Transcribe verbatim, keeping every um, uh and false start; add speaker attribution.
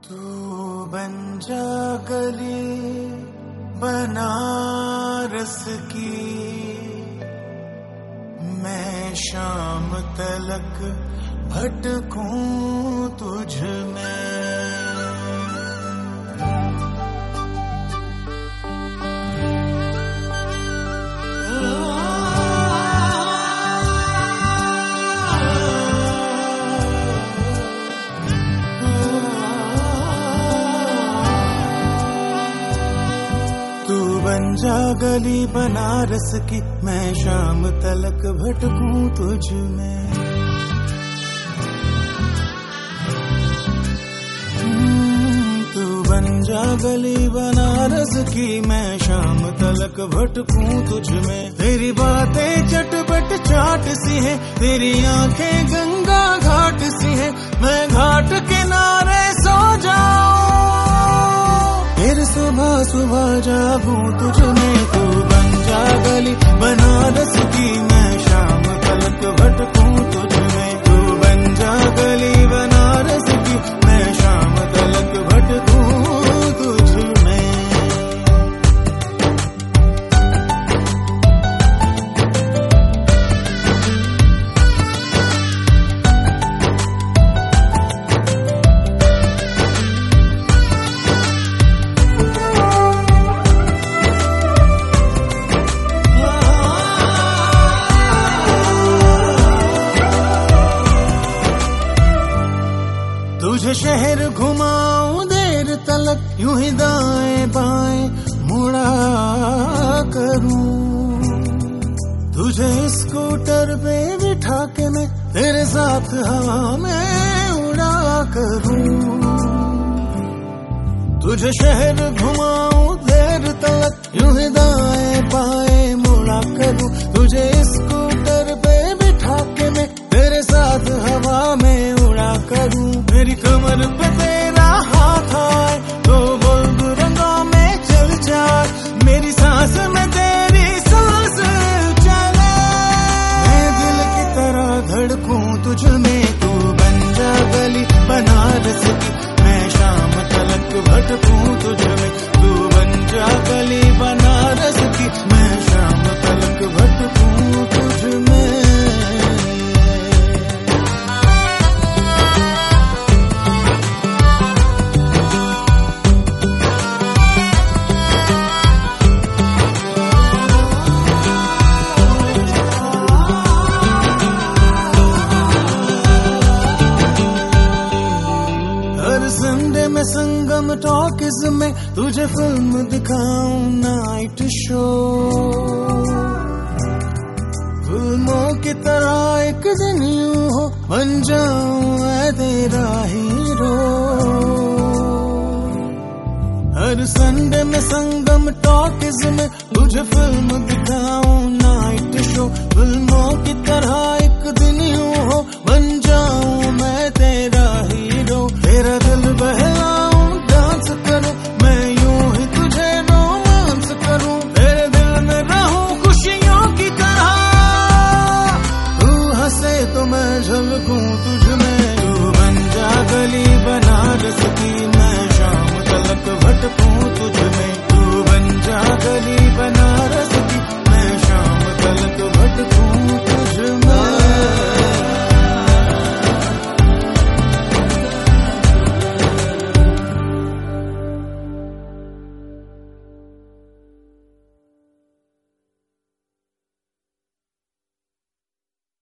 Speaker 1: तू बन जा गली बनारस की, मैं शाम तलक भटकूं तुझ में। तू बन जा गली बनारस की, मैं शाम तलक भटकूं तुझ में। तू बन जा गली बनारस की, मैं शाम तलक भटकूं तुझ में। तेरी बातें चटपट चाट सी है, तेरी आंखें गंगा घाट सी है, मैं घाट किनारे सो जाऊं, फिर सुबह सुबह जागूं तुझ में। तू बन जा गली बनारस की, मैं शाम तलक भटकूं तुझ में। तू बन जा गली बनारस की, मैं शाम तलक भटकूं तुझ में। तुझे शहर घुमाऊं देर तलक, यूं ही दाएं बाएं मुड़ा करूं। तुझे स्कूटर पे बिठा के मैं तेरे साथ हवा में उड़ा करूं। तुझे शहर घुमाऊं देर तलक, यूं ही दाएं बाएं मुड़ा करूं। तुझे स्कूटर पे बिठा के मैं तेरे साथ हवा में उड़ा करूं। मेरी कमर पे तेरा हाथ आए तो बुल्ब रंगों में चल जाए, मेरी सांस में तेरी सांस चले, मैं दिल की तरह धड़कूं तुझ में। तू बन जा गली बनारस की, मैं शाम तलक भटकूं तुझ में। तू बन जा गली बनारस की, मैं शाम तलक भटकूं तुझ में। संडे में संगम टॉकीज में तुझे फिल्म दिखाऊं नाइट शो। फिल्मों की तरह एक दिन यूं हो बन जाऊं मैं तेरा हीरो। हर संडे में संगम टॉकीज में तुझे फिल्म दिखाऊं नाइट शो। फिल्मों की तरह